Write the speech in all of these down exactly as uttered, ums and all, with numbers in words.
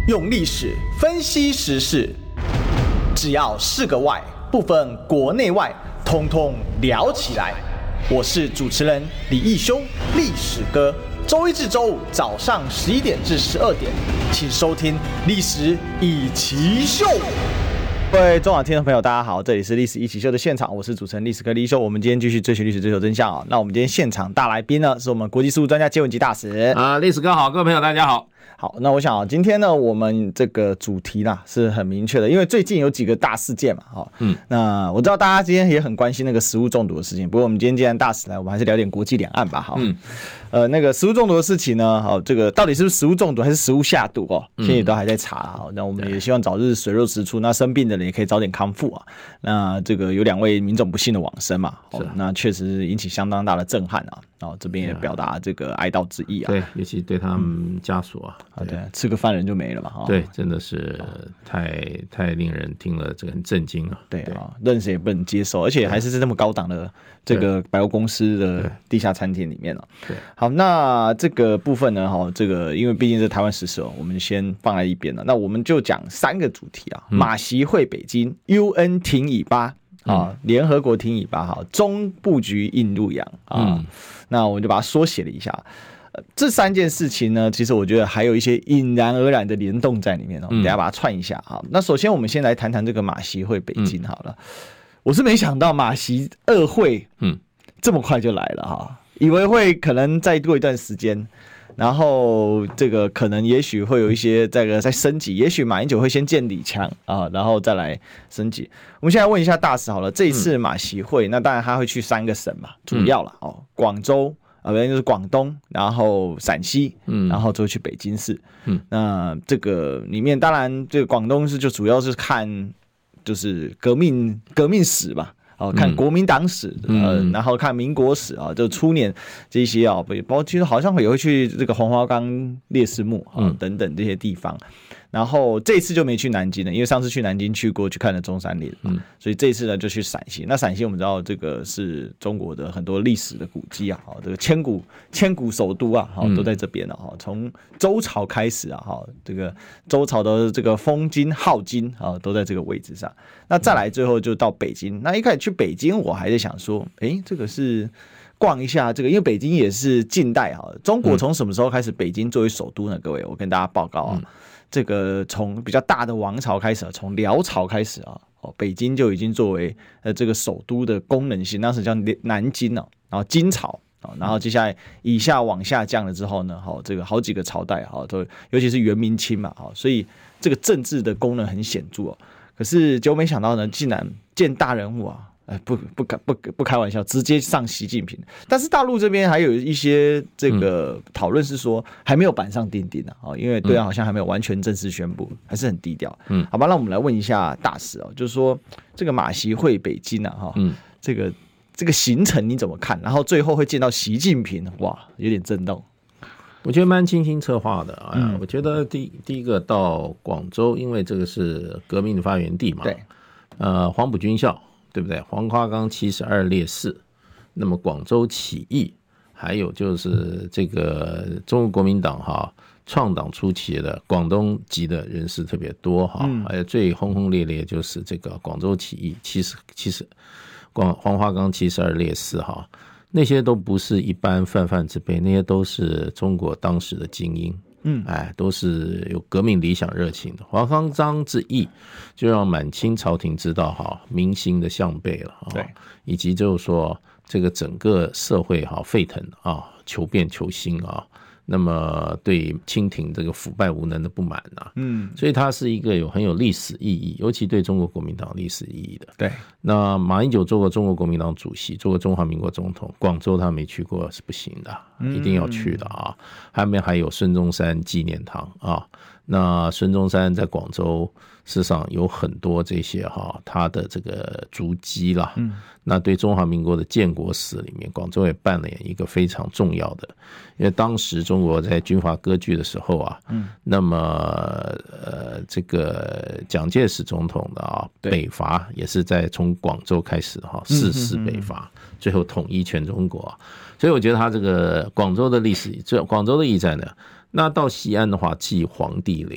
用历史分析时事，只要是个外，不分国内外，通通聊起来。我是主持人李义修，历史哥。周一至周五早上十一点至十二点，请收听《历史一起秀》。各位中网听众朋友，大家好，这里是《历史一起秀》的现场，我是主持人历史哥李义修。我们今天继续追寻历史，追求真相啊。那我们今天现场大来宾呢，是我们国际事务专家接文吉大使啊，历史哥好，各位朋友大家好。 好，那我想啊，今天呢，我们这个主题啦是很明确的，因为最近有几个大事件嘛，哈，嗯，那我知道大家今天也很关心那个食物中毒的事情，不过我们今天既然大使来，我们还是聊点国际两岸吧，哈，嗯，呃，那个食物中毒的事情呢，好，这个到底是不是食物中毒还是食物下毒哦，现在也都还在查啊，那我们也希望早日水落石出，那生病的人也可以早点康复啊，那这个有两位民众不幸的往生嘛，哦，那确实引起相当大的震撼啊，然后这边也表达这个哀悼之意啊， 对，尤其对他们家属啊。 啊，对，吃个饭人就没了嘛， 对，真的是太太令人听了这个很震惊了。 对啊，认识也不能接受，而且还是在这么高档的这个百货公司的地下餐厅里面了。对，好，那这个部分呢，哈，这个因为毕竟是台湾时事哦，我们先放在一边了。那我们就讲三个主题啊，马习会北京 ，U N 挺以巴。啊，联合国挺以巴，哈，中布局印度洋啊，嗯、那我们就把它缩写了一下。呃、这三件事情呢，其实我觉得还有一些引然而然的联动在里面哦。我们等一下把它串一下哈。那首先我们先来谈谈这个马习会北京好了。嗯、我是没想到马习二会，嗯，这么快就来了哈，以为会可能再过一段时间。然后这个可能也许会有一些这个在升级，也许马英九会先见李强啊，然后再来升级。我们现在问一下大使好了，这一次马习会，嗯、那当然他会去三个省嘛，主要了哦，广州啊，不然就是广东，然后陕西，嗯，然后就去北京市，嗯，那这个里面当然这个广东市就主要是看就是革命革命史吧。哦，看国民党史，嗯、呃，然后看民国史啊，就初年这些啊，包括其实好像也会去这个黄花岗烈士墓啊、嗯、等等这些地方。然后这一次就没去南京了，因为上次去南京去过，去看了中山陵，嗯，所以这一次呢就去陕西。那陕西我们知道这个是中国的很多历史的古迹啊，这个千古千古首都啊，都在这边了哈。从周朝开始啊，哈，这个周朝的这个封金号金啊，都在这个位置上。那再来最后就到北京。那一开始去北京，我还在想说，哎，这个是逛一下这个，因为北京也是近代哈，中国从什么时候开始北京作为首都呢？各位，我跟大家报告啊。嗯，这个从比较大的王朝开始，从辽朝开始啊，哦，北京就已经作为呃这个首都的功能性，当时叫南京哦，然后金朝啊，然后接下来以下往下降了之后呢，好，这个好几个朝代哈，都尤其是元明清嘛，哈，所以这个政治的功能很显著哦。可是就没想到呢，竟然见大人物啊！哎，不不不不开玩笑，直接上习近平。但是大陆这边还有一些这个讨论是说，还没有板上钉钉啊，因为对岸好像还没有完全正式宣布，还是很低调。嗯，好吧，那我们来问一下大使哦，就是说这个马习会北京啊，哈，嗯，这个这个行程你怎么看？然后最后会见到习近平，哇，有点震动。 我觉得蛮精心策划的啊。嗯、我觉得第第一个到广州，因为这个是革命的发源地嘛，对，呃，黄埔军校。对不对？黄花岗七十二烈士，那么广州起义，还有就是这个中国国民党哈创党初期的广东籍的人士特别多哈，嗯、还有最轰轰烈烈就是这个广州起义，七十七十广黄花岗七十二烈士哈，那些都不是一般泛泛之辈，那些都是中国当时的精英。嗯，哎，都是有革命理想热情的。黄花岗之役就让满清朝廷知道哈民心的向背了，对，以及就是说这个整个社会哈沸腾啊，求变求新啊。那么对清廷这个腐败无能的不满啊，嗯，所以它是一个有很有历史意义，尤其对中国国民党历史意义的。对，那马英九做过中国国民党主席，做过中华民国总统，广州他没去过是不行的，嗯、一定要去的啊。后面还有孙中山纪念堂啊，那孙中山在广州事实上有很多这些哈他的这个足迹啦，嗯，那对中华民国的建国史里面，广州也扮演一个非常重要的，因为当时中国在军阀割据的时候啊，嗯，那么呃这个蒋介石总统的啊北伐也是在从广州开始哈，誓师北伐，嗯、最后统一全中国，所以我觉得他这个广州的历史，这广州的驿站呢。那到西安的话，祭黄帝陵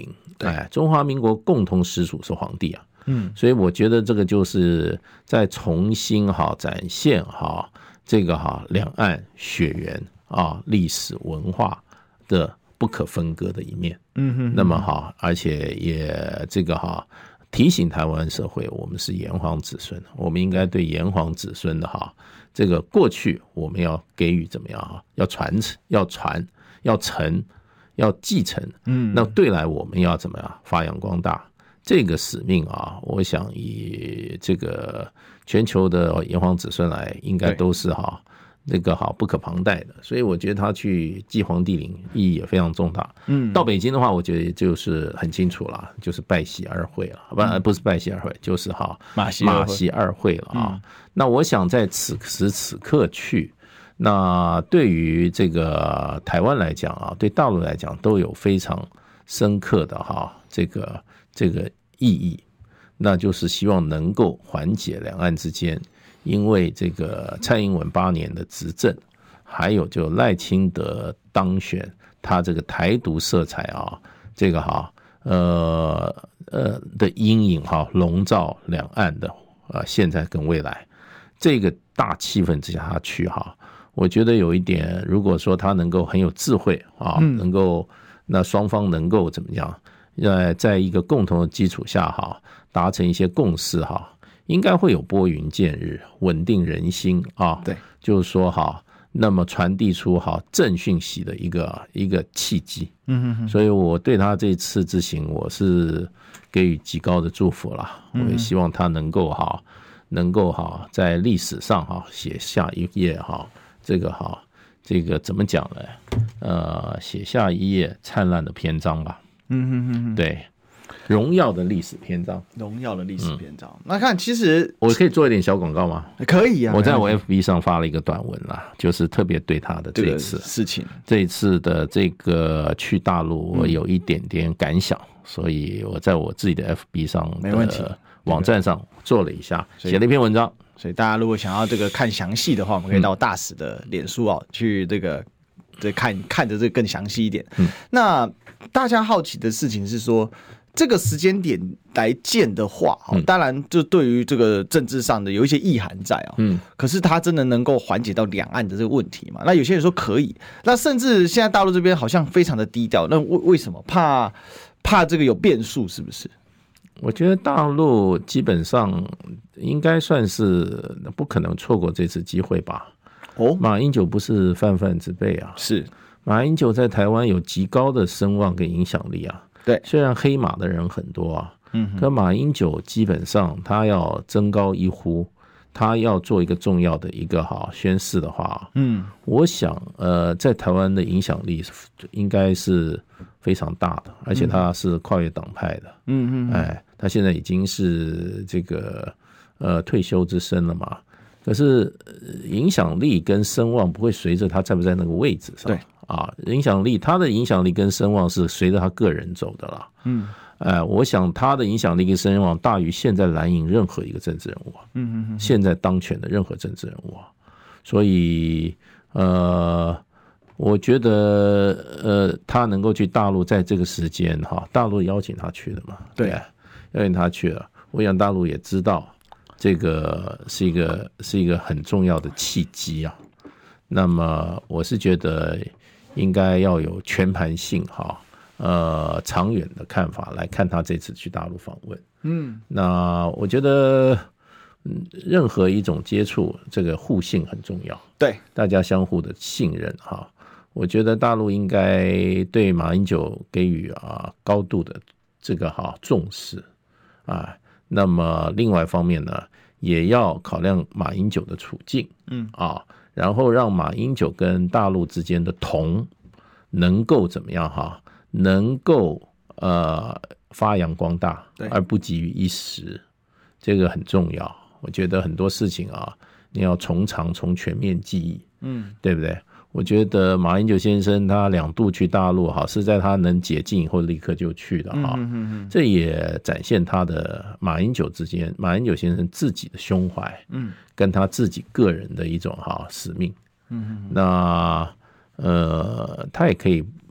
哎，中华民国共同始祖是皇帝啊。 嗯， 所以我觉得这个就是在重新哈展现哈这个哈两岸血缘啊历史文化的不可分割的一面。 嗯哼， 那么哈，而且也这个哈提醒台湾社会，我们是炎黄子孙，我们应该对炎黄子孙的哈这个过去我们要给予怎么样哈，要传承，要传，要承，要继承。 嗯， 那对来我们要怎么样发扬光大？这个使命啊，我想以这个全球的炎黄子孙来，应该都是哈那个好不可旁贷的，所以我觉得他去祭皇帝陵意义也非常重大。 嗯， 到北京的话，我觉得就是很清楚了，就是拜习二会了，不、嗯、不是拜习二会，就是哈马习马习二会了啊、嗯。那我想在此时此刻去，那对于这个台湾来讲啊，对大陆来讲都有非常深刻的哈这个。这个意义，那就是希望能够缓解两岸之间因为这个蔡英文八年的执政，还有就赖清德当选，他这个台独色彩啊，这个哈呃呃的阴影哈笼罩两岸的啊现在跟未来，这个大气氛之下他去哈，我觉得有一点，如果说他能够很有智慧啊，能够那双方能够怎么样？呃，在一个共同的基础下哈，达成一些共识哈，应该会有拨云见日，稳定人心啊。 对， 就是说哈，那么传递出哈正讯息的一个一个契机。 嗯哼哼， 所以我对他这次之行，我是给予极高的祝福啦。我也希望他能够哈，能够哈在历史上哈写下一页哈，这个哈这个怎么讲呢？呃，写下一页灿烂的篇章吧。 嗯哼哼哼， 对，荣耀的历史篇章， 荣耀的历史篇章。嗯、那看，其实我可以做一点小广告吗？ 可以啊， 我在我 F B 上发了一个短文啦，就是特别对他的这一次、 这个、事情， 这一次的这个去大陆，我有一点点感想，嗯、所以我在我自己的 F B 上的网站上做了一下，写了一篇文章。 所以大家如果想要这个看详细的话，我们可以到大使的脸书啊、嗯、去这个这看看着这个更详细一点。嗯，那。大家好奇的事情是说，这个时间点来见的话，嗯、当然就对于这个政治上的有一些意涵在啊。嗯，可是它真的能够缓解到两岸的这个问题嘛？那有些人说可以，那甚至现在大陆这边好像非常的低调，那为为什么？怕怕这个有变数，是不是？ 我觉得大陆基本上应该算是不可能错过这次机会吧。哦，马英九不是泛泛之辈啊， 是。 马英九在台湾有极高的声望跟影响力啊， 对， 虽然黑马的人很多啊，嗯，可马英九基本上他要登高一呼，他要做一个重要的一个哈宣誓的话，嗯，我想呃，在台湾的影响力应该是非常大的，而且他是跨越党派的，嗯嗯，哎，他现在已经是这个呃退休之身了嘛，可是影响力跟声望不会随着他在不在那个位置上， 对。 啊，影响力，他的影响力跟声望是随着他个人走的啦。嗯，呃，我想他的影响力跟声望大于现在蓝营任何一个政治人物啊。嗯嗯嗯，现在当权的任何政治人物啊，所以呃，我觉得呃，他能够去大陆，在这个时间哈，大陆邀请他去的嘛， 对， 邀请他去了，我想大陆也知道这个是一个是一个很重要的契机啊。那么我是觉得。应该要有全盘性哈，呃，长远的看法来看他这次去大陆访问。嗯，那我觉得，嗯，任何一种接触，这个互信很重要。 对， 大家相互的信任哈。我觉得大陆应该对马英九给予啊高度的这个哈重视啊。那么另外一方面呢，也要考量马英九的处境。嗯啊。然后让马英九跟大陆之间的同能够怎么样哈？能够呃发扬光大，而不急于一时，这个很重要。我觉得很多事情啊，你要从长从全面记忆，嗯，对不对？我觉得马英九先生他两度去大陆哈，是在他能解禁以后立刻就去的哈，嗯嗯嗯，这也展现他的马英九之间，马英九先生自己的胸怀，嗯，跟他自己个人的一种哈使命，嗯嗯，那呃，他也可以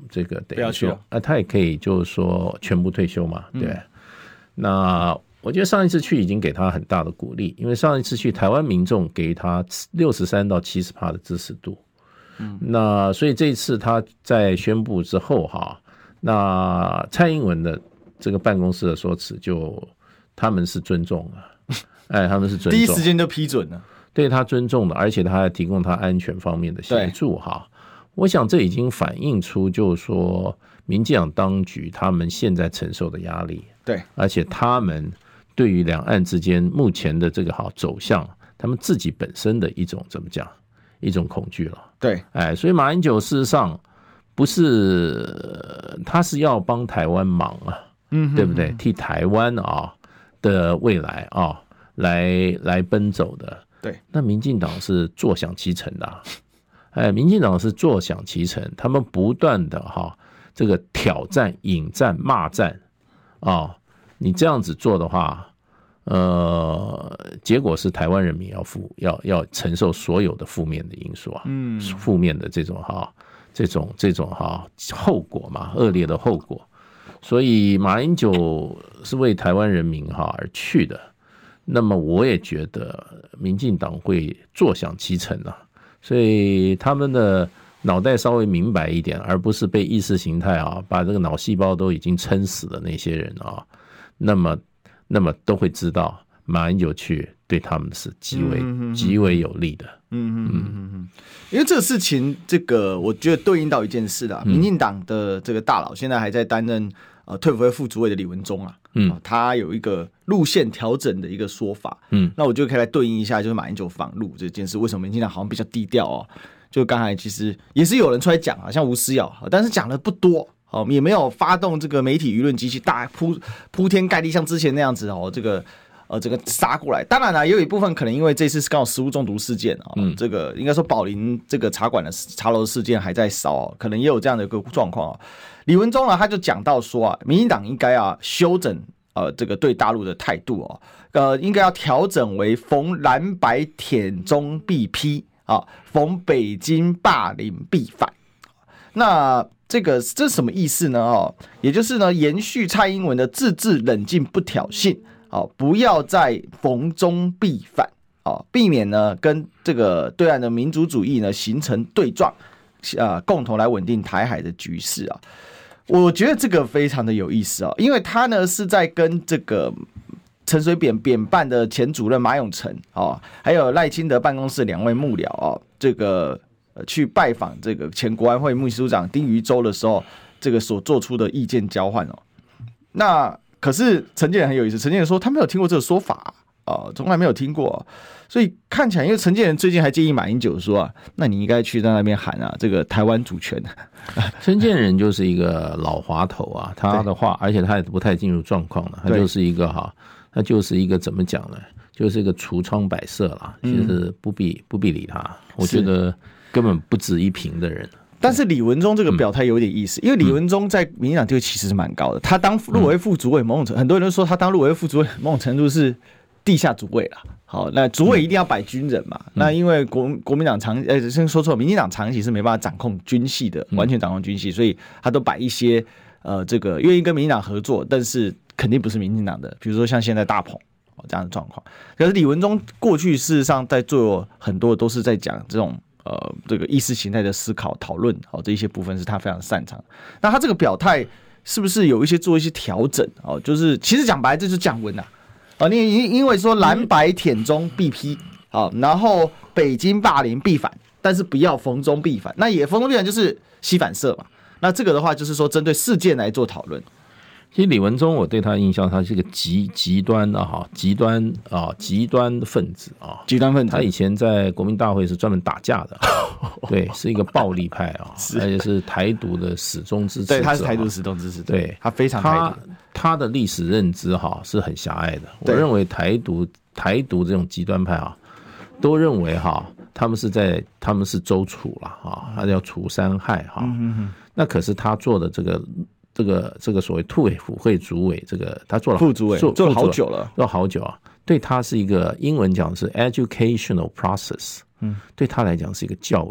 这个不要去了啊，他也可以就是说全部退休嘛，对、嗯。那我觉得上一次去已经给他很大的鼓励，因为上一次去台湾民众给他六十三到七十趴的支持度，嗯，那所以这一次他在宣布之后哈，那蔡英文的这个办公室的说辞就他们是尊重了，哎，他们是尊重， 第一时间就批准了。 对他尊重的，而且他还提供他安全方面的协助哈。我想这已经反映出，就是说民进党当局他们现在承受的压力， 对， 而且他们对于两岸之间目前的这个好走向，他们自己本身的一种怎么讲，一种恐惧了。 对， 哎，所以马英九事实上不是他是要帮台湾忙啊，嗯，对不对？替台湾啊的未来啊来来奔走的。 对， 那民进党是坐享其成的、啊，哎，民进党是坐享其成，他们不断的哈这个挑战、引战、骂战啊、哦，你这样子做的话，呃，结果是台湾人民要负要要承受所有的负面的因素啊，嗯，负面的这种哈这种这种哈后果嘛，恶劣的后果，所以马英九是为台湾人民哈而去的。那么我也觉得民进党会坐享其成啊，所以他们的脑袋稍微明白一点，而不是被意识形态啊把这个脑细胞都已经撑死的那些人啊，那么那么都会知道马英九去对他们是极为极为有利的。 嗯嗯嗯嗯，因为这个事情，这个我觉得对应到一件事啦，民进党的这个大佬现在还在担任呃退辅会副主委的李文忠啊。嗯，他有一个路线调整的一个说法，嗯，那我就可以来对应一下，就是马英九访陆这件事，为什么民进党好像比较低调哦？就刚才其实也是有人出来讲啊，像吴思瑶，但是讲的不多，哦，也没有发动这个媒体舆论机器大铺铺天盖地，像之前那样子哦，这个呃这个杀过来。当然了，也有一部分可能因为这次是刚好食物中毒事件啊、哦嗯，这个应该说宝林这个茶馆的茶楼事件还在烧、哦，可能也有这样的一个状况啊。李文忠呢，他就讲到说啊，民进党应该啊修整呃这个对大陆的态度哦，呃应该要调整为逢蓝白舔中必批啊，逢北京霸凌必反。那这个这是什么意思呢？哦，也就是呢，延续蔡英文的自制冷静不挑衅，哦，不要再逢中必反，哦，避免呢跟这个对岸的民族主义呢形成对撞，啊，共同来稳定台海的局势啊。我觉得这个非常的有意思啊，因为他呢是在跟这个陈水扁扁办的前主任马永成啊，还有赖清德办公室两位幕僚啊，这个去拜访这个前国安会秘书长丁于洲的时候，这个所做出的意见交换哦。那可是陈建仁很有意思，陈建仁说他没有听过这个说法啊，从来没有听过、啊。所以看起来，因为陈建仁最近还建议马英九说啊，那你应该去在那边喊啊，这个台湾主权。 陈建仁就是一个老滑头啊，他的话，而且他也不太进入状况了，他就是一个哈，他就是一个怎么讲呢？就是一个橱窗摆设啦，其实不必不必理他，我觉得根本不值一评的人。 但是李文忠这个表态有点意思，因为李文忠在民进党地位其实是蛮高的，他当陆委副主委，某种程度很多人都说他当陆委副主委，某种程度是地下主委啦。好，那主委一定要摆军人嘛？嗯、那因为国国民党长，呃，先说错，民进党长期是没办法掌控军系的，完全掌控军系，所以他都摆一些呃，这个愿意跟民进党合作，但是肯定不是民进党的，比如说像现在大鹏这样的状况。可是李文忠过去事实上在做很多都是在讲这种呃这个意识形态的思考讨论，好，这一些部分是他非常擅长。那他这个表态是不是有一些做一些调整？哦，就是其实讲白了这就是降温啊。哦，你因为说蓝白舔中必批，好，然后北京霸凌必反，但是不要逢中必反，那也逢中必反就是吸反射嘛。那这个的话就是说针对事件来做讨论。 其实李文忠，我对他的印象，他是一个极极端的哈，极端啊，极端分子啊， 极端分子。 他以前在国民大会是专门打架的，对，是一个暴力派啊，而且是台独的始终支持者。 对，他是台独始终支持者， 对， 他非常台独。 他的历史认知哈是很狭隘的。我认为台独台独这种极端派啊，都认为哈他们是在他们是周楚了哈，他叫除三害哈。嗯、那可是他做的这个。这个这个所谓兔委辅会主委，这个他做了副主委，做做了好久了， 做好久啊。对他是一个英文讲是 educational process， 嗯，对他来讲是一个教育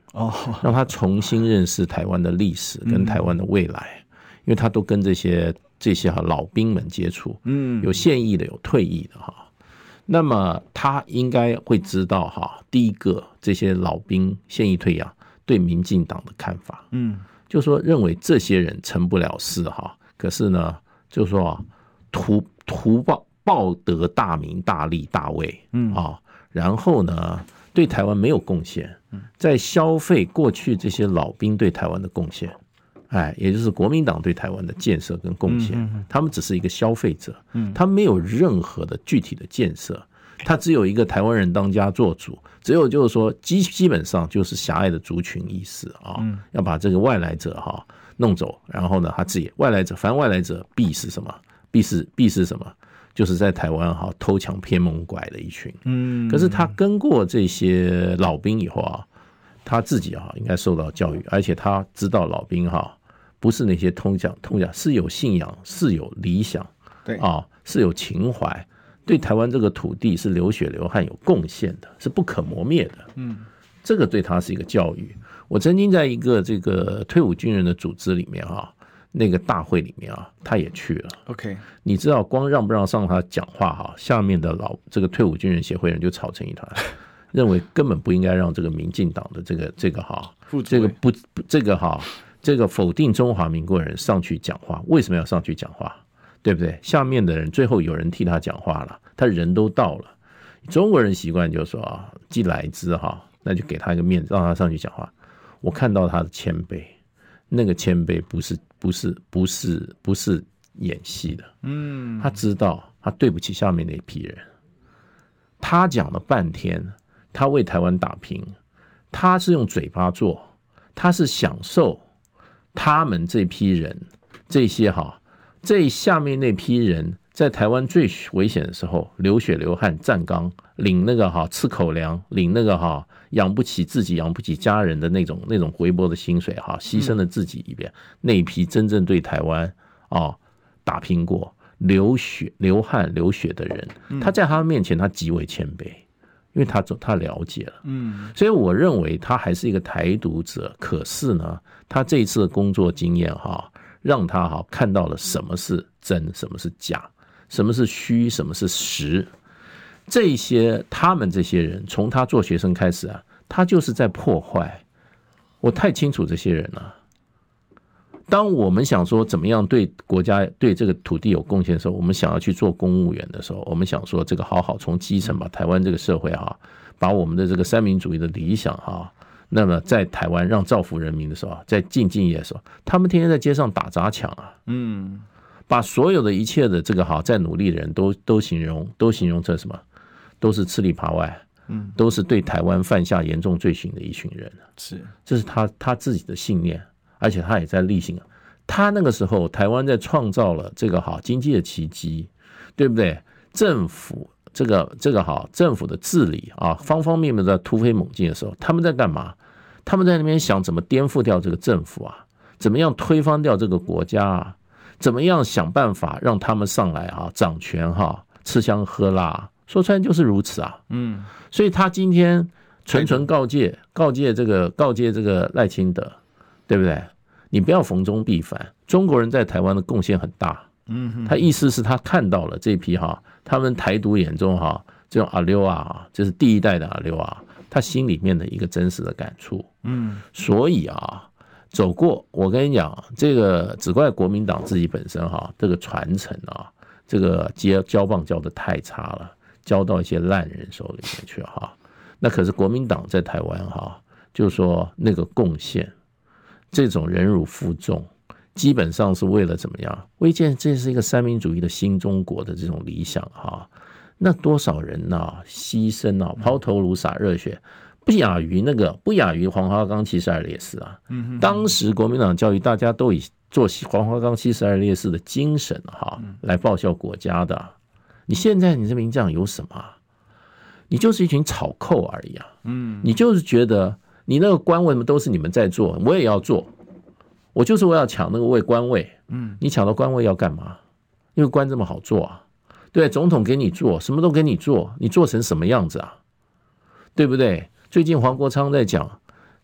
哦，让他重新认识台湾的历史跟台湾的未来，嗯、因为他都跟这些这些哈老兵们接触，嗯，有现役的，有退役的哈。那么他应该会知道哈，第一个这些老兵现役退役啊，对民进党的看法，嗯，就说认为这些人成不了事哈，可是呢，就说啊，图图报报得大名大利大位，嗯啊，然后呢，对台湾没有贡献，在消费过去这些老兵对台湾的贡献。哎，也就是国民党对台湾的建设跟贡献，嗯嗯嗯他们只是一个消费者，嗯，他没有任何的具体的建设，他只有一个台湾人当家做主，只有就是说基基本上就是狭隘的族群意识啊，嗯、要把这个外来者哈弄走，然后呢他自己外来者，凡外来者必是什么？必是必是什么？就是在台湾哈偷抢偏蒙拐的一群，嗯，可是他跟过这些老兵以后啊，他自己啊应该受到教育，而且他知道老兵哈。不是那些通讲通讲，是有信仰，是有理想，对啊，是有情怀，对台湾这个土地是流血流汗有贡献的，是不可磨灭的。嗯，这个对他是一个教育。我曾经在一个这个退伍军人的组织里面啊，那个大会里面啊，他也去了。OK， 你知道光让不让上他讲话哈，下面的老这个退伍军人协会人就吵成一团，认为根本不应该让这个民进党的这个这个哈，这个不这个哈。这个否定中华民国人上去讲话，为什么要上去讲话？对不对？下面的人最后有人替他讲话了，他人都到了。中国人习惯就是说啊，既来之哈，那就给他一个面子，让他上去讲话。我看到他的谦卑，那个谦卑不是不是不是不是演戏的，嗯，他知道他对不起下面那一批人，他讲了半天，他为台湾打拼，他是用嘴巴做，他是享受。他们这批人，这些哈，这下面那批人，在台湾最危险的时候，流血流汗站岗，领那个哈吃口粮，领那个哈养不起自己、养不起家人的那种那种微薄的薪水哈，牺牲了自己一遍，嗯、那一批真正对台湾啊、哦、打拼过、流血流汗流血的人，他在他面前他极为谦卑。因为他他了解了，嗯，所以我认为他还是一个台独者。可是呢，他这一次的工作经验哈，让他哈看到了什么是真，什么是假，什么是虚，什么是实。这些他们这些人，从他做学生开始啊，他就是在破坏。我太清楚这些人了。当我们想说怎么样对国家对这个土地有贡献的时候，我们想要去做公务员的时候，我们想说这个好好从基层把台湾这个社会哈，把我们的这个三民主义的理想哈，那么在台湾让造福人民的时候，在尽敬业的时候，他们天天在街上打砸抢啊，嗯，把所有的一切的这个哈在努力的人都都形容都形容成什么，都是吃里扒外，嗯，都是对台湾犯下严重罪行的一群人，是，这是他他自己的信念。而且他也在力行，他那个时候台湾在创造了这个好经济的奇迹，对不对？政府这个这个好政府的治理啊，方方面面在突飞猛进的时候，他们在干嘛？他们在那边想怎么颠覆掉这个政府啊，怎么样推翻掉这个国家啊，怎么样想办法让他们上来啊掌权哈，吃香喝辣，说穿就是如此啊。嗯，所以他今天纯纯告诫告诫这个告诫这个赖清德。对不对？你不要逢中必反。中国人在台湾的贡献很大，嗯，他意思是他看到了这批哈，他们台独眼中哈，这种阿溜啊，就是第一代的阿溜啊，他心里面的一个真实的感触，嗯，所以啊，走过我跟你讲，这个只怪国民党自己本身哈，这个传承啊，这个接交棒交的太差了，交到一些烂人手里面去哈。那可是国民党在台湾哈，就是说那个贡献。这种忍辱负重，基本上是为了怎么样？为建这是一个三民主义的新中国的这种理想哈。那多少人啊，牺牲啊，抛头颅洒热血，不亚于那个，不亚于黄花岗七十二烈士啊。当时国民党教育大家都以做黄花岗七十二烈士的精神哈来报效国家的。你现在你这名将有什么？你就是一群草寇而已啊。嗯，你就是觉得。你那个官为什么都是你们在做，我也要做，我就是我要抢那个位官位，嗯，你抢到官位要干嘛？因为官这么好做啊，对，总统给你做，什么都给你做，你做成什么样子啊？对不对？最近黄国昌在讲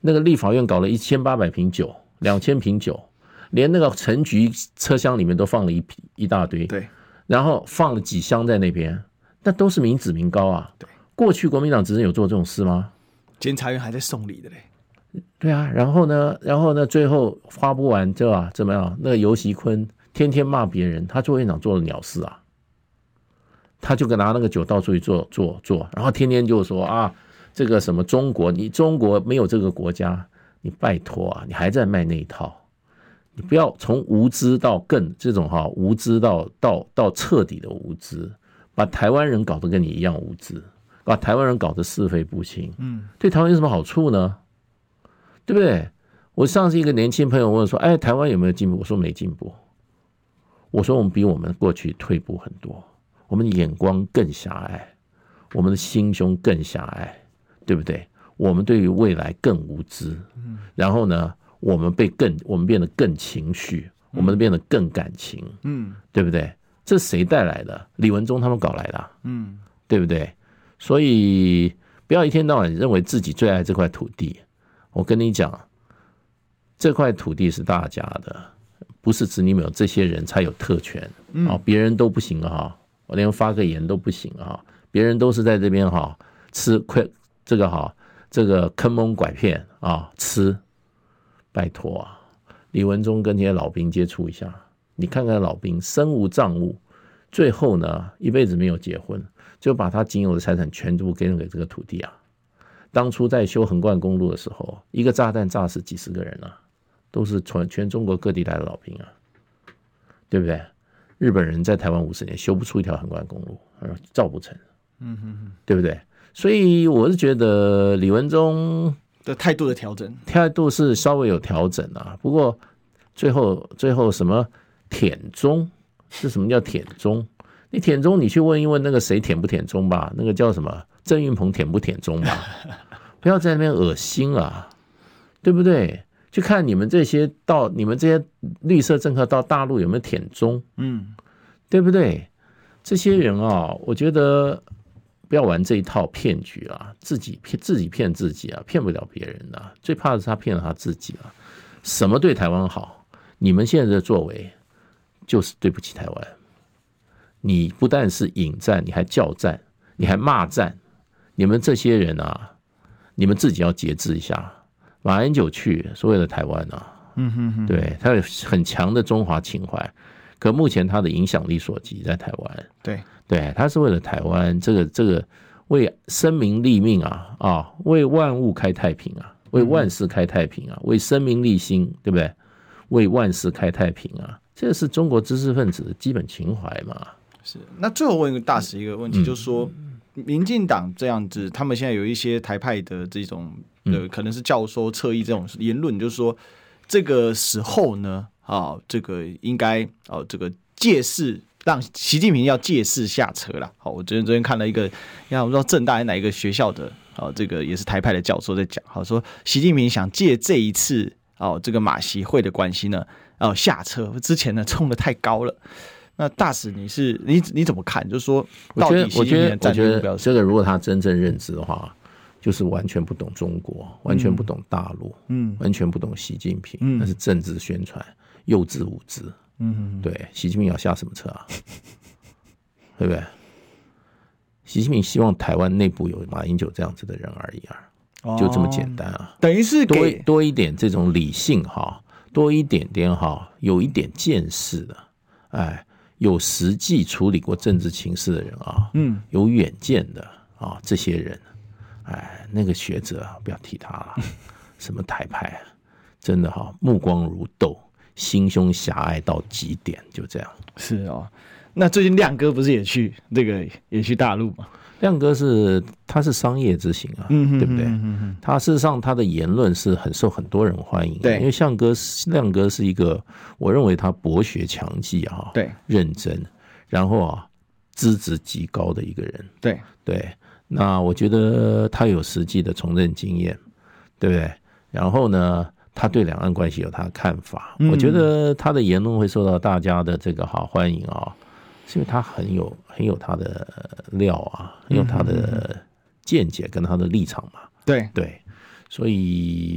那个立法院搞了一千八百瓶酒，两千瓶酒，连那个陈菊车厢里面都放了一一大堆， 对， 然后放了几箱在那边，那都是民脂民膏啊。 对， 过去国民党执政有做这种事吗？ 监察院还在送礼的嘞。 对啊，然后呢，然后呢，最后花不完，对吧？怎么样？那个游锡堃天天骂别人，他做院长做了鸟事啊，他就拿那个酒到处去做做做，然后天天就说啊，这个什么中国，你中国没有这个国家，你拜托啊，你还在卖那一套，你不要从无知到更这种哈无知到到到彻底的无知，把台湾人搞得跟你一样无知，把台湾人搞得是非不清，嗯，对台湾有什么好处呢？对不对？我上次一个年轻朋友问说：“哎，台湾有没有进步？”我说没进步。我说我们比我们过去退步很多，我们的眼光更狭隘，我们的心胸更狭隘，对不对？我们对于未来更无知，嗯，然后呢，我们被更我们变得更情绪，我们变得更感情，嗯，对不对？这谁带来的？李文忠他们搞来的，嗯，对不对？所以不要一天到晚认为自己最爱这块土地。我跟你讲，这块土地是大家的，不是只你们有这些人才有特权，嗯，啊，别人都不行啊，我连发个言都不行啊，别人都是在这边哈吃亏，这个哈这个坑蒙拐骗啊吃，拜托啊，李文忠跟这些老兵接触一下，你看看老兵身无丈物，最后呢一辈子没有结婚，就把他仅有的财产全部给给这个土地啊。当初在修横贯公路的时候，一个炸弹炸死几十个人啊，都是全全中国各地来的老兵啊，对不对？日本人在台湾五十年修不出一条横贯公路，造不成，嗯哼哼，对不对？所以我是觉得李文忠的态度的调整， 态度是稍微有调整啊。不过最后最后什么舔中是什么叫舔中？你舔中，你去问一问那个谁舔不舔中吧，那个叫什么郑运鹏舔不舔中吧？不要在那边恶心啊，对不对？去看你们这些到你们这些绿色政客到大陆有没有舔中，嗯，对不对？这些人啊，我觉得不要玩这一套骗局啊，自己骗自己骗自己啊，骗不了别人啊。最怕的是他骗了他自己啊。什么对台湾好？你们现在的作为就是对不起台湾。你不但是引战，你还叫战，你还骂战。你们这些人啊，你们自己要节制一下。马英九去是为了台湾啊，嗯哼哼，对，他有很强的中华情怀，可目前他的影响力所及在台湾， 对对，他是为了台湾，这个这个为生民立命啊啊，为万物开太平啊，为万事开太平啊，为生民立心，对不对？为万事开太平啊，这是中国知识分子的基本情怀嘛。 是，那最后问一个大使一个问题，嗯、就是说，民进党这样子，他们现在有一些台派的这种。呃，可能是教唆侧翼这种言论，就是说这个时候呢，啊，这个应该哦，这个借势让习近平要借势下车啦。好，我昨天昨天看了一个，像我不知道政大还是哪一个学校的，啊，这个也是台派的教授在讲，好说习近平想借这一次哦，这个马习会的关系呢，哦下车，之前呢冲得太高了。那大使你是你你怎么看？就是说，到底习近平的战略目标是？ 这个如果他真正认知的话。就是完全不懂中国，完全不懂大陆，嗯，完全不懂习近平，嗯，那是政治宣传，幼稚无知，嗯，对，习近平要下什么车啊？对不对？习近平希望台湾内部有马英九这样子的人而已啊，哦、就这么简单啊。 等于是多多一点这种理性哈，多一点点哈，有一点见识的，哎，有实际处理过政治情势的人啊，嗯，有远见的啊，这些人。哎，那个学者啊，不要提他了。什么台派啊，真的哈、哦，目光如豆，心胸狭隘到极点，就这样。 是哦，那最近亮哥不是也去这个也去大陆吗？ 亮哥是他是商业之行啊，嗯、对不对？嗯、他事实上他的言论是很受很多人欢迎的，对，因为亮哥亮哥是一个，我认为他博学强记啊， 对， 认真，然后啊资质极高的一个人， 对对。那我觉得他有实际的从政经验，对不对？然后呢，他对两岸关系有他的看法，嗯、我觉得他的言论会受到大家的这个好欢迎啊，是因为他很有很有他的料啊，很有他的见解跟他的立场嘛。 对对，所以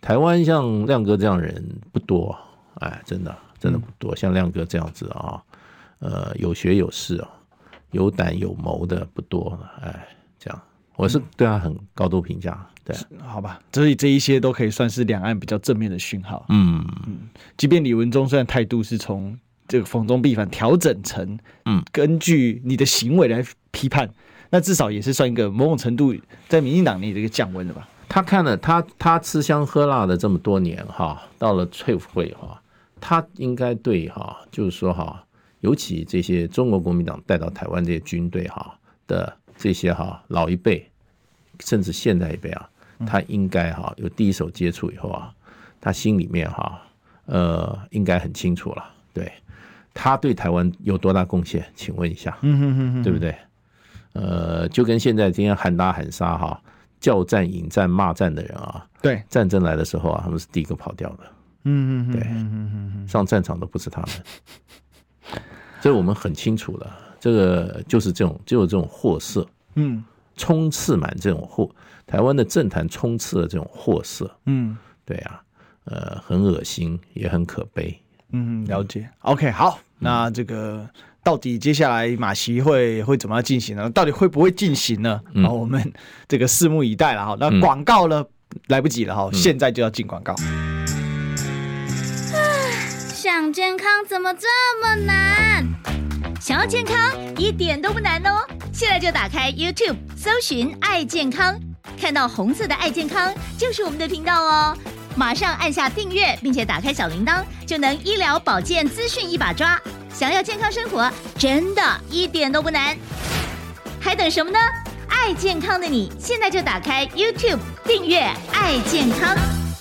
台湾像亮哥这样的人不多，哎，真的真的不多。嗯、像亮哥这样子啊，呃，有学有识啊，有胆有谋的不多，哎，这样，我是对他很高度评价。对， 好吧，所以这一些都可以算是两岸比较正面的讯号。 嗯嗯，即便李文忠虽然态度是从这个逢中必反调整成，嗯，根据你的行为来批判，那至少也是算一个某种程度在民进党内的一个降温了吧。 他看了他他吃香喝辣的这么多年哈，到了退辅会哈，他应该对哈，就是说哈，尤其这些中国国民党带到台湾这些军队哈的这些哈老一辈，甚至现在一辈啊，他应该哈有第一手接触以后啊，他心里面哈呃应该很清楚了，对他对台湾有多大贡献？请问一下， 嗯哼哼哼， 对不对？呃，就跟现在今天喊打喊杀哈。叫战、引战、骂战的人啊， 对， 战争来的时候啊，他们是第一个跑掉的。 嗯嗯， 对，嗯上战场的不是他们，这我们很清楚的。这个就是这种，就有这种货色， 嗯， 充斥满这种货，台湾的政坛充斥了这种货色， 嗯， 对啊，呃，很恶心，也很可悲。 嗯，了解。OK， 好，那这个。到底接下来马习会会怎么样进行呢？到底会不会进行呢？嗯、我们这个拭目以待了哈。那广告呢、嗯、来不及了哈，现在就要进广告。 想健康怎么这么难？想要健康一点都不难哦！现在就打开 YouTube 搜寻爱健康，看到红色的爱健康就是我们的频道哦。马上按下订阅，并且打开小铃铛，就能医疗保健资讯一把抓。想要健康生活，真的一点都不难，还等什么呢？爱健康的你，现在就打开 YouTube 订阅爱健康。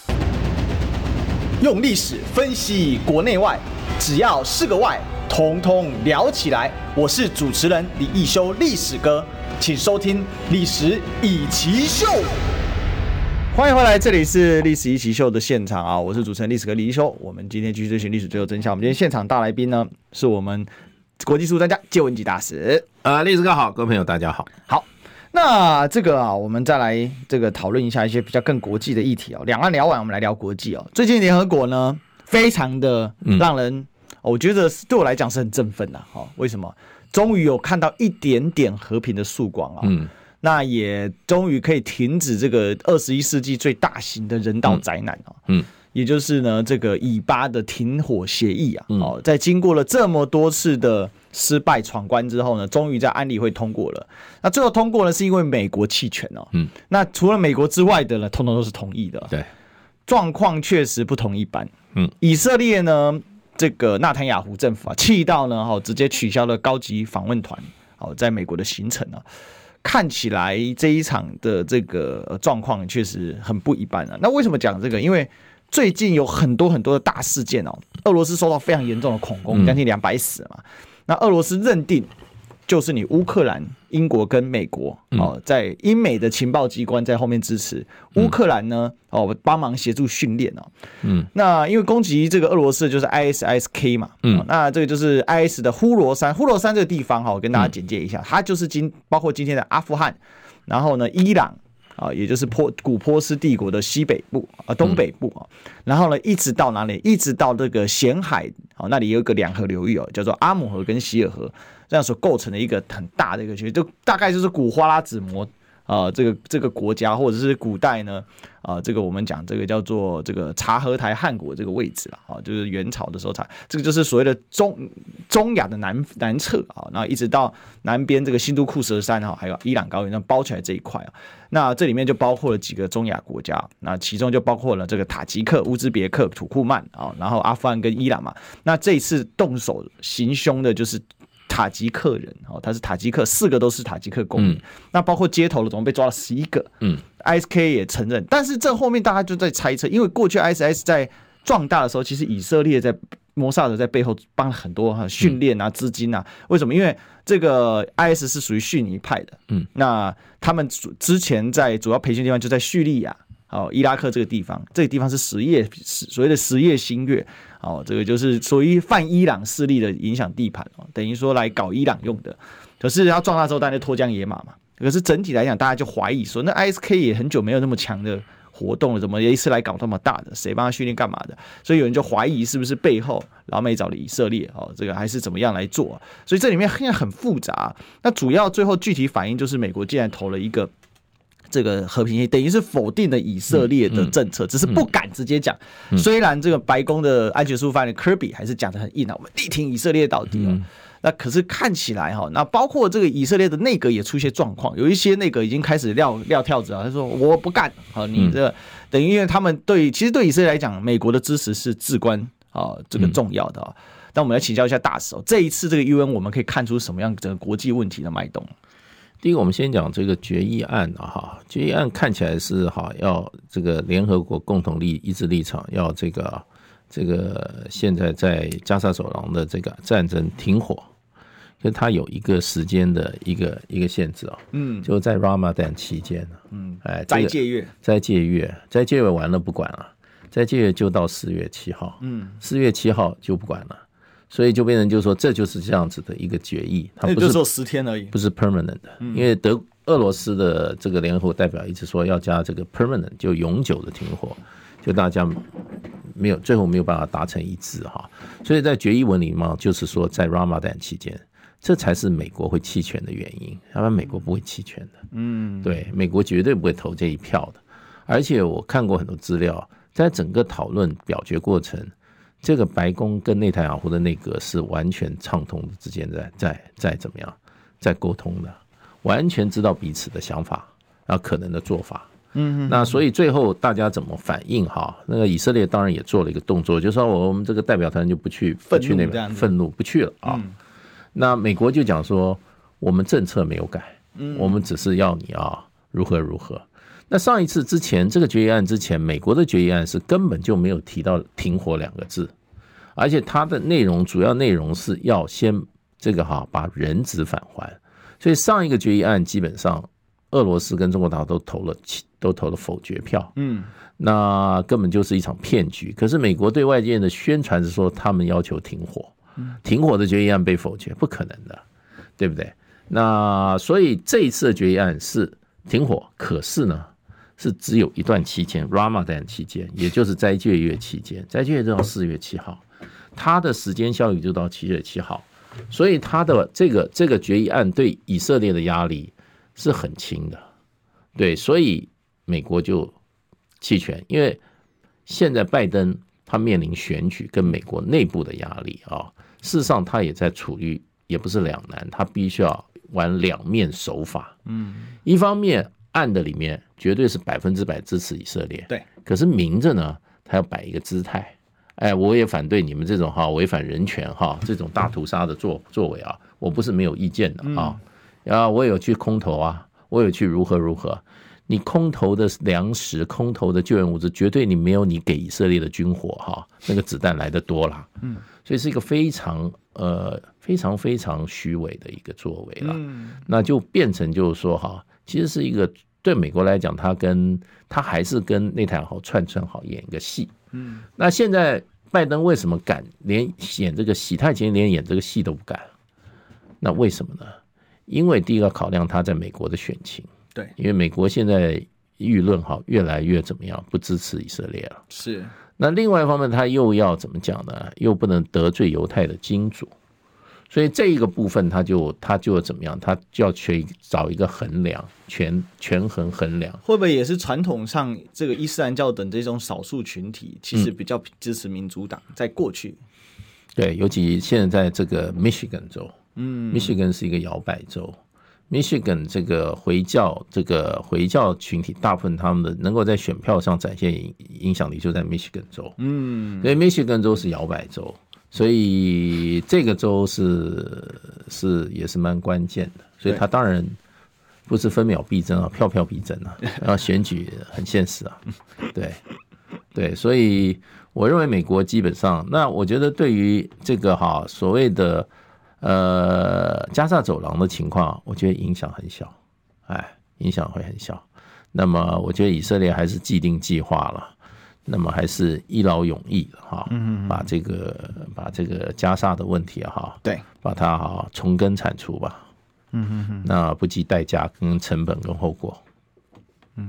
用历史分析国内外，只要是个外，统统聊起来。我是主持人李义修，历史哥，请收听《历史一奇秀》。欢迎回来，这里是历史一奇秀的现场啊！我是主持人历史哥李一修。我们今天继续追寻历史最后真相。我们今天现场大来宾呢，是我们国际事务专家介文汲大使。 呃，历史哥好，各位朋友大家好。 好，那这个啊，我们再来这个讨论一下一些比较更国际的议题哦。两岸聊完，我们来聊国际哦。最近联合国呢，非常的让人，嗯、我觉得对我来讲是很振奋的哈。为什么？终于有看到一点点和平的曙光啊！嗯。那也终于可以停止这个二十一世纪最大型的人道灾难啊！嗯，也就是呢，这个以巴的停火协议啊，哦、嗯，在经过了这么多次的失败闯关之后呢，终于在安理会通过了。那最后通过呢，是因为美国弃权哦。嗯，那除了美国之外的呢，通通都是同意的。 对， 状况确实不同一般。嗯，以色列呢，这个纳坦雅胡政府啊，气到呢，哈，直接取消了高级访问团哦，在美国的行程啊。看起来这一场的这个状况确实很不一般啊。那为什么讲这个？因为最近有很多很多的大事件哦，俄罗斯受到非常严重的恐攻，将近两百死嘛。那俄罗斯认定就是你乌克兰、英国跟美国哦，在英美的情报机关在后面支持乌克兰呢，哦，帮忙协助训练哦。嗯，那因为攻击这个俄罗斯就是 I S I S K 嘛，嗯、哦，那这个就是 I S 的呼罗珊，呼罗珊这个地方哈，我跟大家简介一下，它就是今包括今天的阿富汗，然后呢伊朗啊，也就是波古波斯帝国的西北部啊东北部啊，然后呢一直到哪里？一直到这个咸海啊，那里有一个两河流域哦，叫做阿姆河跟希尔河。这样所构成的一个很大的一个区域，就大概就是古花剌子模啊、呃，这个这个国家，或者是古代呢啊、呃，这个我们讲这个叫做这个察合台汗国这个位置了啊，就是元朝的时候才，这个就是所谓的中中亚的南南侧啊，然后一直到南边这个新都库什山哈，还有伊朗高原，那包起来这一块啊，那这里面就包括了几个中亚国家，那其中就包括了这个塔吉克、乌兹别克、土库曼啊，然后阿富汗跟伊朗嘛，那这一次动手行凶的就是塔吉克人，他是塔吉克，四个都是塔吉克公民、嗯。那包括街头的总共被抓了十一个。嗯 ，I S K 也承认，但是这后面大家就在猜测，因为过去 I S I S 在壮大的时候，其实以色列在摩萨德在背后帮了很多训练啊、资金啊。为什么？因为这个 I S 是属于逊尼派的。嗯，那他们之前在主要培训地方就在叙利亚。好，伊拉克这个地方，这个地方是什叶所谓的什叶新月，哦，这个就是属于泛伊朗势力的影响地盘哦，等于说来搞伊朗用的。可是它壮大之后，当然就脱缰野马嘛。可是整体来讲，大家就怀疑说，那 I S K 也很久没有那么强的活动了？怎么一次来搞这么大的？谁帮他训练干嘛的？所以有人就怀疑是不是背后老美找了以色列哦，这个还是怎么样来做、啊？所以这里面现在很复杂。那主要最后具体反应就是美国竟然投了一个。这个和平协议等于是否定了以色列的政策，嗯嗯、只是不敢直接讲。嗯、虽然这个白宫的安全事务发言人科比还是讲得很硬啊，我们力挺以色列到底哦。嗯、那可是看起来哈，那包括这个以色列的内阁也出现状况，有一些内阁已经开始撂撂跳子啊，他说我不干。好，你这个、嗯、等于因为他们对其实对以色列来讲，美国的支持是至关啊这个重要的啊。嗯、但我们来请教一下大使哦，这一次这个 U N 我们可以看出什么样整个国际问题的脉动？ 第一个，我们先讲这个决议案啊，哈，决议案看起来是哈要这个联合国共同立一致立场，要这个这个现在在加沙走廊的这个战争停火，可是它有一个时间的一个一个限制啊，嗯，就在 Ramadan 期间，嗯，哎， 斋戒月， 斋戒月，斋戒月完了不管了，斋戒月就到四月七号，嗯，四月七号就不管了。所以就变成就是说，这就是这样子的一个决议，它不是就只有十天而已， 不是 permanent 的。嗯、因为德俄罗斯的这个联合国代表一直说要加这个 permanent， 就永久的停火，就大家没有最后没有办法达成一致哈。所以在决议文里嘛，就是说在 Ramadan 期间，这才是美国会弃权的原因，要不然美国不会弃权的。嗯，对，美国绝对不会投这一票的。而且我看过很多资料，在整个讨论表决过程。这个白宫跟内塔尼亚胡的内阁是完全畅通的，之间在在在怎么样，在沟通的，完全知道彼此的想法，然后可能的做法。嗯，那所以最后大家怎么反应哈？那个以色列当然也做了一个动作，就是说我们这个代表团就不去不去那边，愤怒不去了啊。嗯、那美国就讲说，我们政策没有改，嗯、我们只是要你啊如何如何。那上一次之前这个决议案之前，美国的决议案是根本就没有提到停火两个字，而且它的内容主要内容是要先这个哈把人质返还，所以上一个决议案基本上俄罗斯跟中国大陆都投了都投了否决票，嗯，那根本就是一场骗局。可是美国对外界的宣传是说他们要求停火，停火的决议案被否决，不可能的，对不对？那所以这一次的决议案是停火，可是呢？是只有一段期间 Ramadan 期间，也就是斋戒月期间，斋戒月就到四月七号，它的时间效益就到七月七号，所以它的这个这个决议案对以色列的压力是很轻的，对，所以美国就弃权，因为现在拜登他面临选举跟美国内部的压力啊，事实上他也在处于也不是两难，他必须要玩两面手法，嗯，一方面。暗的里面绝对是百分之百支持以色列， 对。 可是明着呢，他要摆一个姿态，哎，我也反对你们这种哈违反人权哈这种大屠杀的作作为啊，我不是没有意见的啊，然后我有去空投啊，我有去如何如何，你空投的粮食、空投的救援物资，绝对你没有你给以色列的军火哈那个子弹来得多啦，嗯，所以是一个非常呃非常非常虚伪的一个作为了，嗯，那就变成就是说哈。其实是一个对美国来讲，他跟他还是跟内塔尼亚胡串串好演一个戏。嗯，那现在拜登为什么敢连演这个戏？他以前连演这个戏都不敢。那为什么呢？因为第一个考量他在美国的选情。 对， 因为美国现在舆论哈越来越怎么样，不支持以色列了。 是。 那另外一方面，他又要怎么讲呢？又不能得罪犹太的金主。所以这一个部分，他就他就怎么样？他就要去找一个衡量，权权衡衡量， 会不会也是传统上这个伊斯兰教等这种少数群体，其实比较支持民主党，在过去， 对，尤其现在在这个 Michigan 州，嗯 ，Michigan 是一个摇摆州 ，Michigan 这个回教这个回教群体，大部分他们的能够在选票上展现影响力，就在 Michigan 州，嗯，所以 Michigan 州是摇摆州。所以这个州是是也是蛮关键的，所以他当然不是分秒必争啊，票票必争啊，然后选举很现实啊，对对，所以我认为美国基本上，那我觉得对于这个哈所谓的呃加沙走廊的情况，我觉得影响很小，哎，影响会很小。那么我觉得以色列还是既定计划了。那么还是一劳永逸哈，把这个把这个加沙的问题哈， 对， 把它哈从根铲除吧，嗯哼哼，那不计代价跟成本跟后果， 嗯，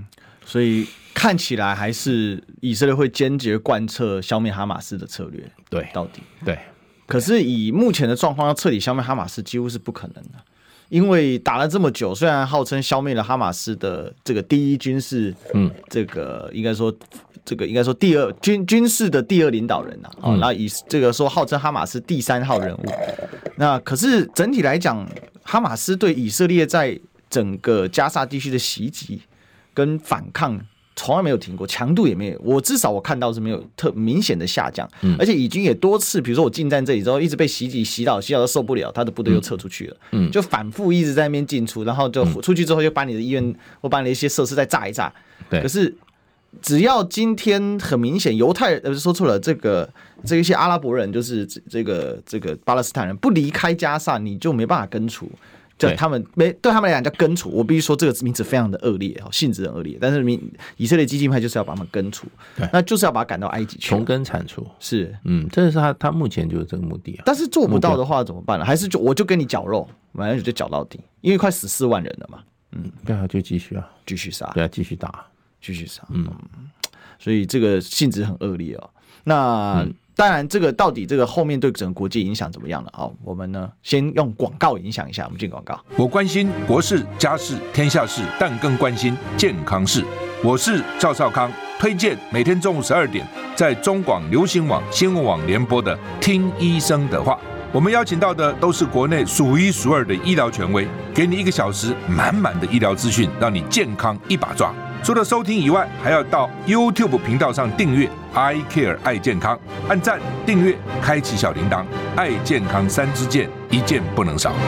所以看起来还是以色列会坚决贯彻消灭哈马斯的策略， 对， 到底对。 可是以目前的状况，要彻底消灭哈马斯几乎是不可能的，因为打了这么久，虽然号称消灭了哈马斯的这个第一军事，嗯，这个应该说这个应该说第二军军事的第二领导人啊，嗯、然后以这个说号称哈马斯第三号人物，那可是整体来讲，哈马斯对以色列在整个加沙地区的袭击跟反抗从来没有停过，强度也没有，我至少我看到是没有特明显的下降，嗯、而且以军也多次，比如说我进站这里之后，一直被袭击、袭扰、袭扰到受不了，他的部队又撤出去了，嗯、就反复一直在那边进出，然后就出去之后就把你的医院或把你的一些设施再炸一炸。可是只要今天很明显，犹太人说错了，这个这一些阿拉伯人就是这个这个巴勒斯坦人不离开加沙，你就没办法根除。就他们没对他们来讲叫根除，我必须说这个名词非常的恶劣，性质很恶劣。但是以色列激进派就是要把他们根除，那就是要把他赶到埃及去， 从根铲除。 是， 嗯，这是他他目前就是这个目的啊。 但是做不到的话怎么办呢？还是就我就跟你绞肉，反正就绞到底，因为快十四万人了嘛。嗯， 对啊，就继续啊， 继续杀， 对啊，继续打， 继续杀。嗯，所以这个性质很恶劣哦。那。嗯当然，这个到底这个后面对整个国际影响怎么样呢？好，我们呢先用广告影响一下，我们进广告。 我关心国事、家事、天下事，但更关心健康事。我是赵少康，推荐每天中午十二点在中广流行网、新闻网联播的《听医生的话》。我们邀请到的都是国内数一数二的医疗权威，给你一个小时满满的医疗资讯，让你健康一把抓。除了收听以外，还要到 YouTube 频道上订阅 I Care 爱健康，按赞、订阅、开启小铃铛，爱健康三支箭，一件不能少。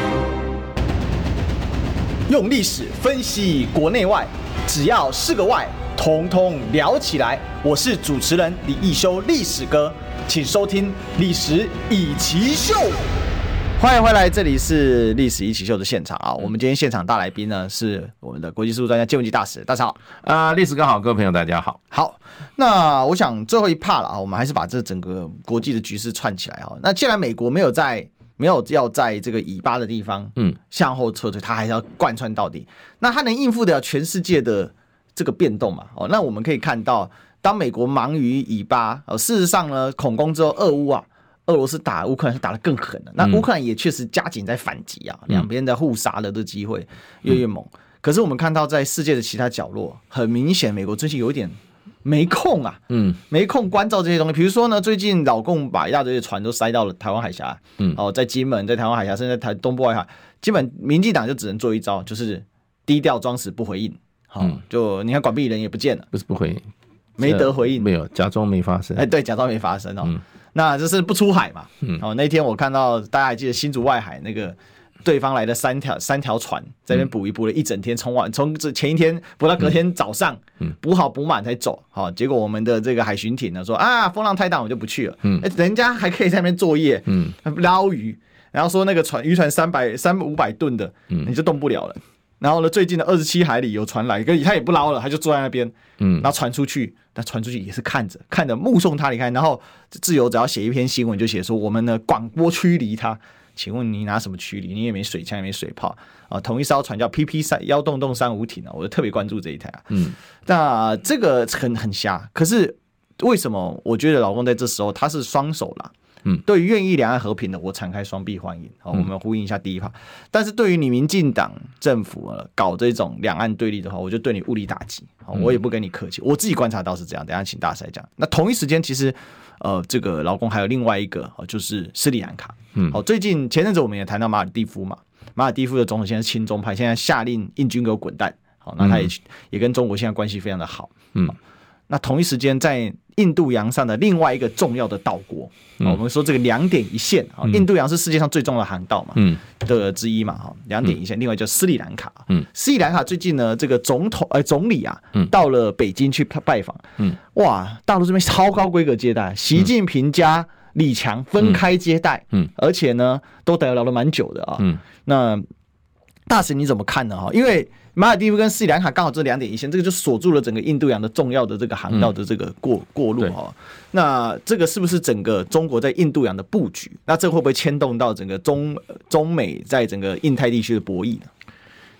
用历史分析国内外，只要是个“外”，统统聊起来。我是主持人李义修，历史哥，请收听《历史一起秀》。欢迎回来，这里是历史一起秀的现场啊！我们今天现场大来宾呢是我们的国际事务专家介文基大使，大家好啊！历史哥好，各位朋友大家好。 好，那我想最后一 part 了啊，我们还是把这整个国际的局势串起来啊。那既然美国没有在没有要在这个以巴的地方嗯向后撤退，他还是要贯穿到底，那他能应付得了全世界的这个变动嘛？哦，那我们可以看到，当美国忙于以巴，哦，事实上呢，恐攻之后，俄乌啊。俄罗斯打乌克兰是打得更狠了，那乌克兰也确实加紧在反击啊，两边在互杀的这机会越越猛。可是我们看到在世界的其他角落，很明显美国最近有一点没空啊，嗯，没空关照这些东西。比如说呢，最近老共把一大堆的船都塞到了台湾海峡，嗯，哦，在金门、在台湾海峡，甚至在台东部外海，基本民进党就只能做一招，就是低调装死不回应。好，嗯，就你看管碧人也不见了， 不是不回应， 没得回应， 没有，假装没发生。 哎，对，假装没发生哦。嗯，那就是不出海嘛，嗯，哦，那天我看到大家还记得新竹外海那个对方来的三条三条船在那边捕鱼，捕了一整天，从晚从前一天捕到隔天早上，嗯，捕好捕满才走，好，结果我们的这个海巡艇呢说啊风浪太大，我就不去了，嗯，人家还可以在那边作业，嗯，捞鱼，然后说那个船渔船三百三五百吨的，嗯，你就动不了了。然后呢，最近的二十七海里有船来，跟他也不捞了，他就坐在那边，嗯，然后传出去，但传出去也是看着看着目送他离开。然后自由只要写一篇新闻，就写说我们呢广播驱离他。请问你拿什么驱离？你也没水枪，也没水炮啊。同一艘船叫 P P 三幺洞洞三五艇啊，我就特别关注这一台啊。嗯，那这个很很瞎。可是为什么我觉得老公在这时候他是双手啦？嗯，对于愿意两岸和平的，我敞开双臂欢迎。好，我们呼应一下第一趴。但是对于你民进党政府搞这种两岸对立的话，我就对你物理打击。好，我也不跟你客气。我自己观察到是这样，等一下请大师来讲。那同一时间，其实呃，这个老公还有另外一个，就是斯里兰卡。嗯，好，最近前阵子我们也谈到马尔地夫嘛，马尔地夫的总统现在是亲中派，现在下令印军给我滚蛋。好，那他也、嗯、也跟中国现在关系非常的好。嗯。那同一时间，在印度洋上的另外一个重要的岛国，嗯、我们说这个两点一线啊，嗯、印度洋是世界上最重要的航道嘛，嗯，的之一嘛，哈，两点一线。嗯、另外叫斯里兰卡，嗯，斯里兰卡最近呢，这个总统呃总理啊，嗯，到了北京去拜访，嗯，哇，大陆这边超高规格接待，习近平加李强分开接待，嗯，而且呢，都聊聊了蛮久的啊，嗯，那大使你怎么看呢？哈，因为马尔地夫跟斯里兰卡刚好这两点一线，这个就锁住了整个印度洋的重要的这个航道的这个过、嗯、过路哈。那这个是不是整个中国在印度洋的布局？那这会不会牵动到整个中中美在整个印太地区的博弈呢？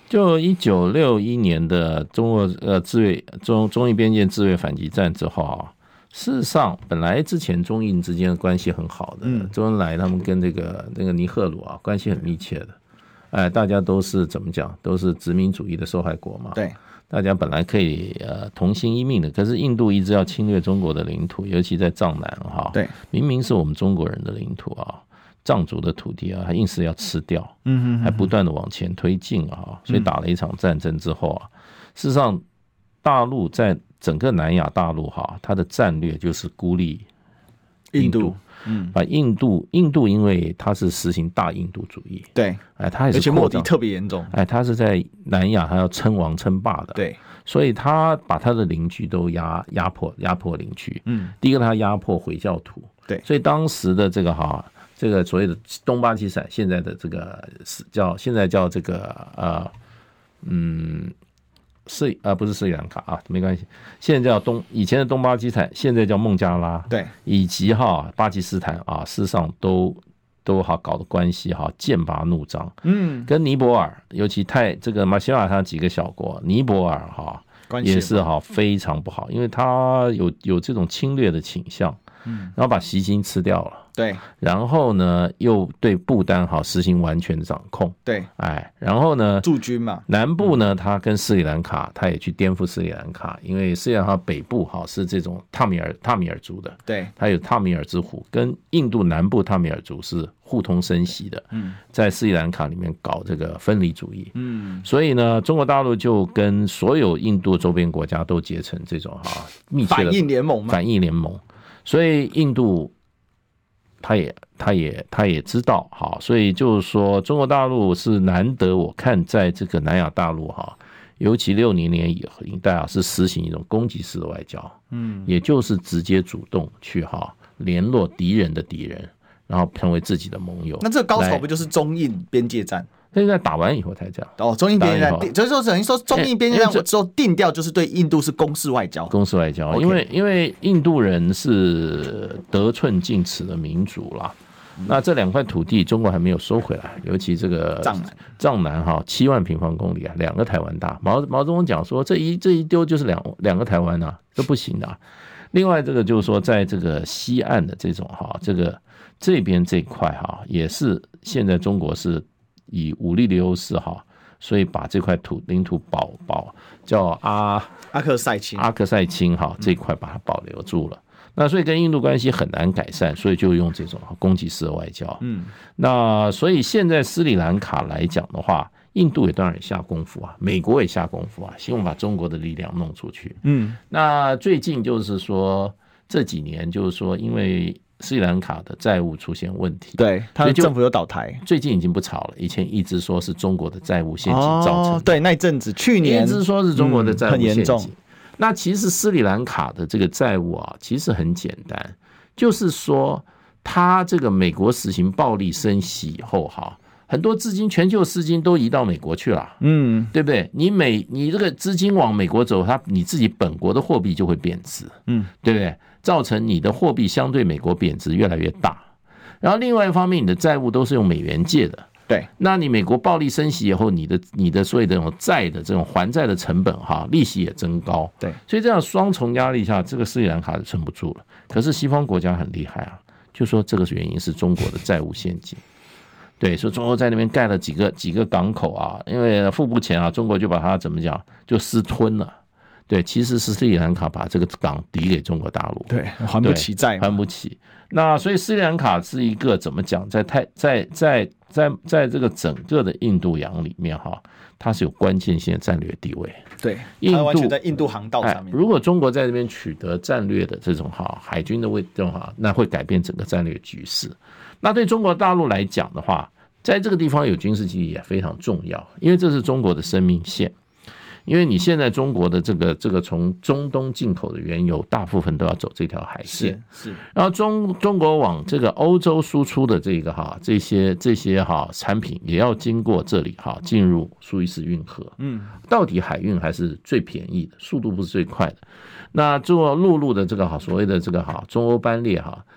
就一九六一年的中国呃自卫中中印边界自卫反击战之后啊，事实上本来之前中印之间的关系很好的，嗯，周恩来他们跟这个那个尼赫鲁啊关系很密切的，哎，大家都是怎么讲，都是殖民主义的受害国嘛， 对， 大家本来可以呃同心一命的，可是印度一直要侵略中国的领土，尤其在藏南哈， 对， 明明是我们中国人的领土啊。藏族的土地啊，还硬是要吃掉， 嗯哼， 还不断的往前推进啊，所以打了一场战争之后啊，事实上，大陆在整个南亚大陆哈，它的战略就是孤立印度， 印度嗯， 把印度印度因为它是实行大印度主义， 对， 哎，它也是而且莫迪特别严重， 哎，它是在南亚它要称王称霸的， 对， 所以他把他的邻居都压压迫压迫邻居， 嗯， 第一个他压迫回教徒， 对， 所以当时的这个哈。这个所谓的东巴基斯坦，现在的这个叫现在叫这个呃嗯斯啊不是斯里兰卡啊，没关系，现在叫东以前的东巴基斯坦，现在叫孟加拉， 对， 以及哈巴基斯坦啊，事实上都都好搞的关系哈剑拔弩张， 嗯， 跟尼泊尔，尤其泰这个马来西亚它几个小国，尼泊尔哈也是哈非常不好，因为它有有这种侵略的倾向，嗯，然后把锡金吃掉了。 对， 然后呢，又对不丹好实行完全掌控， 对， 哎，然后呢， 驻军嘛， 南部呢，他跟斯里兰卡，他也去颠覆斯里兰卡，因为斯里兰卡北部哈是这种塔米尔塔米尔族的， 对， 他有塔米尔之虎，跟印度南部塔米尔族是互通生息的，嗯，在斯里兰卡里面搞这个分离主义，嗯，所以呢，中国大陆就跟所有印度周边国家都结成这种哈密切的反印联盟嘛， 反印联盟，所以印度。他也，他也，他也知道，哈，所以就是说，中国大陆是难得，我看在这个南亚大陆哈，尤其六零年以代啊，是实行一种攻击式的外交，嗯，也就是直接主动去哈联络敌人的敌人，然后成为自己的盟友。 那这个高潮不就是中印边界战？ 现在打完以后才这样哦，中印边界战，就是说等于说中印边界战之后定调就是对印度是攻势外交， 攻势外交，因为因为印度人是得寸进尺的民族啦。那这两块土地中国还没有收回来，尤其这个藏南， 藏南哈七万平方公里啊，两个台湾大。毛毛泽东讲说，这一这一丢就是两两个台湾啊，这不行的、啊。另外，这个就是说，在这个西岸的这种哈，这个这边这一块哈，也是现在中国是。以武力的优势哈，所以把这块土领土保保叫阿阿克塞钦阿克塞钦哈这一块把它保留住了。那所以跟印度关系很难改善，所以就用这种攻击式的外交。嗯，那所以现在斯里兰卡来讲的话，印度也当然也下功夫啊，美国也下功夫啊，希望把中国的力量弄出去。嗯，那最近就是说这几年就是说因为。斯里兰卡的债务出现问题， 对，他的政府有倒台， 最近已经不吵了。以前一直说是中国的债务陷阱造成的， 哦、对，那一阵子去年一直说是中国的债务陷阱、嗯、很严重。那其实斯里兰卡的这个债务啊，其实很简单，就是说它这个美国实行暴力升息以后哈，很多资金全球资金都移到美国去了，嗯，对不对？你美你这个资金往美国走，它你自己本国的货币就会贬值，嗯，对不对？造成你的货币相对美国贬值越来越大，然后另外一方面，你的债务都是用美元借的， 对， 那你美国暴力升息以后，你的你的所谓的这种债的这种还债的成本哈，利息也增高， 对， 所以这样双重压力下，这个斯里兰卡是撑不住了。可是西方国家很厉害啊，就说这个原因是中国的债务陷阱。对，说中国在那边盖了几个几个港口啊，因为付不钱啊，中国就把它怎么讲，就私吞了。对，其实是斯里兰卡把这个港抵给中国大陆， 对，还不起债， 还不起。那所以斯里兰卡是一个怎么讲，在太在在在在这个整个的印度洋里面哈，它是有关键性的战略地位。 对，它完全在印度航道上面。 哎、如果中国在这边取得战略的这种哈海军的位置哈，那会改变整个战略局势。那对中国大陆来讲的话，在这个地方有军事基地也非常重要，因为这是中国的生命线。因为你现在中国的这个这个从中东进口的原油，大部分都要走这条海线， 是，是然后中中国往这个欧洲输出的这个哈这些这些哈产品也要经过这里哈进入苏伊士运河，嗯，到底海运还是最便宜的，速度不是最快的。那做陆路的这个哈所谓的这个哈中欧班列哈，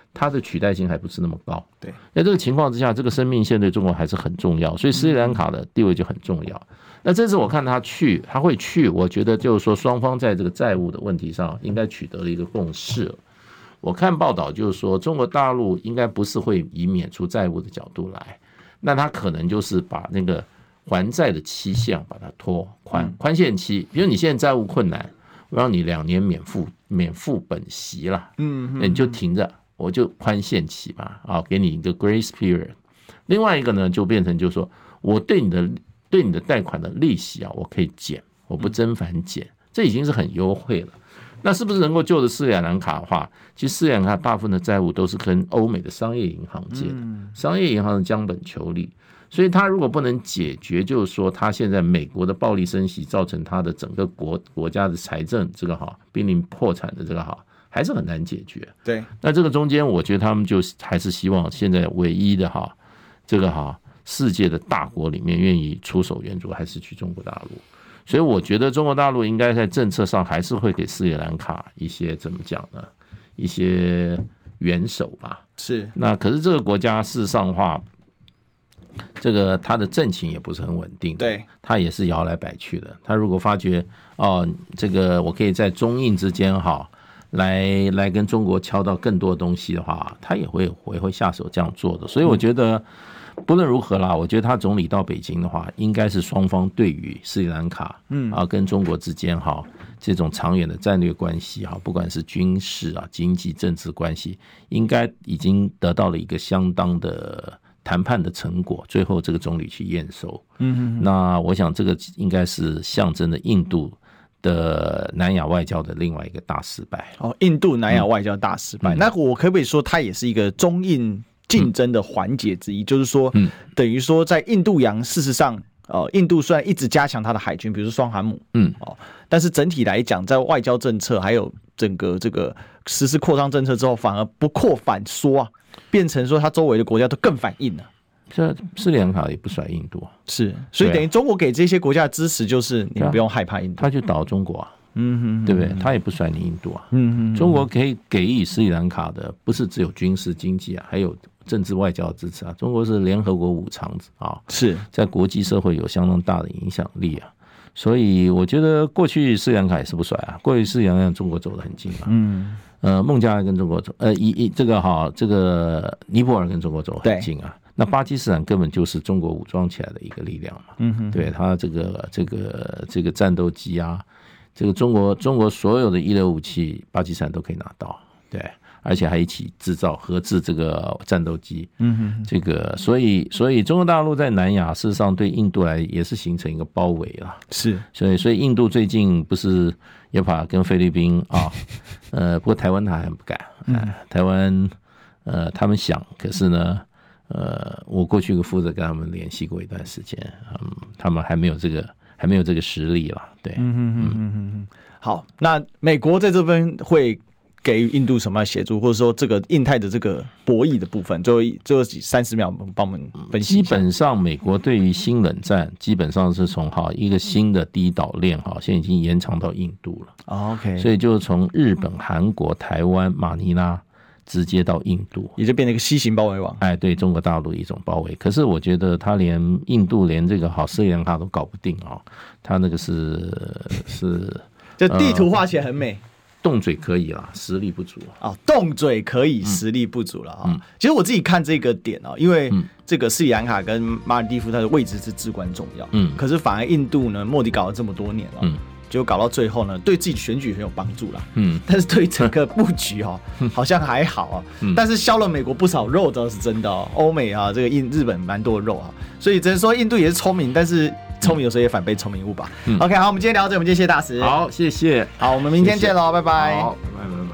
它的取代性还不是那么高。 对， 在这个情况之下，这个生命线对中国还是很重要，所以斯里兰卡的地位就很重要。嗯、那这次我看他去，他会去，我觉得就是说双方在这个债务的问题上应该取得了一个共识。我看报道就是说，中国大陆应该不是会以免除债务的角度来，那他可能就是把那个还债的期限把它拖宽，宽限期，比如你现在债务困难，我让你两年免付免付本息了，嗯，那你就停着，我就宽限期嘛，啊，给你一个 grace period。另外一个呢，就变成就是说我对你的对你的贷款的利息啊，我可以减，我不增反减，这已经是很优惠了。那是不是能够救的斯里兰卡的话，其实斯里兰卡大部分的债务都是跟欧美的商业银行借的，商业银行的将本求利，所以他如果不能解决，就是说他现在美国的暴力升息造成他的整个国国家的财政这个哈濒临破产的这个哈，还是很难解决。 对， 那这个中间我觉得他们就还是希望现在唯一的哈这个哈世界的大国里面愿意出手援助，还是去中国大陆。所以我觉得中国大陆应该在政策上还是会给斯里兰卡一些怎么讲呢？一些援手吧。 是。那可是这个国家事实上的话，这个它的政情也不是很稳定， 对， 它也是摇来摆去的。它如果发觉哦，这个我可以在中印之间哈，来来跟中国敲到更多东西的话，它也会也会下手这样做的。所以我觉得。不论如何啦，我觉得他总理到北京的话，应该是双方对于斯里兰卡，嗯啊，跟中国之间哈这种长远的战略关系哈，不管是军事啊、经济、政治关系，应该已经得到了一个相当的谈判的成果。最后这个总理去验收，嗯，那我想这个应该是象征着印度的南亚外交的另外一个大失败。 哦，印度南亚外交大失败，嗯、那我可不可以说它也是一个中印竞争的环节之一，嗯、就是说，嗯、等于说在印度洋，事实上，呃，印度虽然一直加强它的海军，比如说双航母，嗯，哦，但是整体来讲，在外交政策还有整个这个实施扩张政策之后，反而不扩反缩啊，变成说它周围的国家都更反应了。 这斯里兰卡也不甩印度啊， 是，所以等于中国给这些国家的支持，就是你们不用害怕印度， 他去倒中国啊。嗯哼，对不对？他也不甩你印度啊。嗯哼，中国可以给予斯里兰卡的不是只有军事经济啊，还有政治外交的支持啊。中国是联合国五常子啊，是在国际社会有相当大的影响力啊。所以我觉得过去斯里兰卡也是不甩啊，过去斯里兰卡中国走得很近啊。嗯，呃，孟加拉跟中国走，呃，一一这个哈，这个尼泊尔跟中国走很近啊。那巴基斯坦根本就是中国武装起来的一个力量嘛。嗯哼，对他这个这个这个战斗机啊。这个中国中国所有的一流武器，巴基斯坦都可以拿到，对，而且还一起制造合制这个战斗机，嗯哼，这个所以所以中国大陆在南亚事实上对印度来也是形成一个包围了，是，所以所以印度最近不是也怕跟菲律宾啊，呃，不过台湾他还不敢，嗯，台湾呃他们想，可是呢，呃，我过去负责跟他们联系过一段时间，嗯，他们还没有这个。还没有这个实力啦，对，嗯嗯嗯嗯嗯。好，那美国在这边会给予印度什么协助，或者说这个印太的这个博弈的部分，最后最后三十秒帮我们分析一下。基本上，美国对于新冷战，基本上是从哈一个新的第一岛链哈，现在已经延长到印度了。哦、OK， 所以就是从日本、韩国、台湾、马尼拉。直接到印度，也就变成一个西型包围网。哎，对中国大陆一种包围。可是我觉得他连印度连这个好斯里兰卡都搞不定啊、哦，他那个是是，就地图画起来很美，呃、动嘴可以啦，实力不足啊、哦。动嘴可以，实力不足了啊、哦嗯。其实我自己看这个点啊、哦，因为这个斯里兰卡跟马尔地夫它的位置是至关重要。嗯，可是反而印度呢，莫迪搞了这么多年了、哦。嗯。就搞到最后呢，对自己选举很有帮助啦。嗯，但是对于整个布局哦，好像还好啊。嗯，但是削了美国不少肉倒是真的哦。欧美啊，这个印日本蛮多肉啊，所以只能说印度也是聪明，但是聪明有时候也反被聪明误吧。嗯、OK， 好，我们今天聊到这，我们今天谢谢大使。好，谢谢。好，我们明天见喽，拜拜。好，拜拜。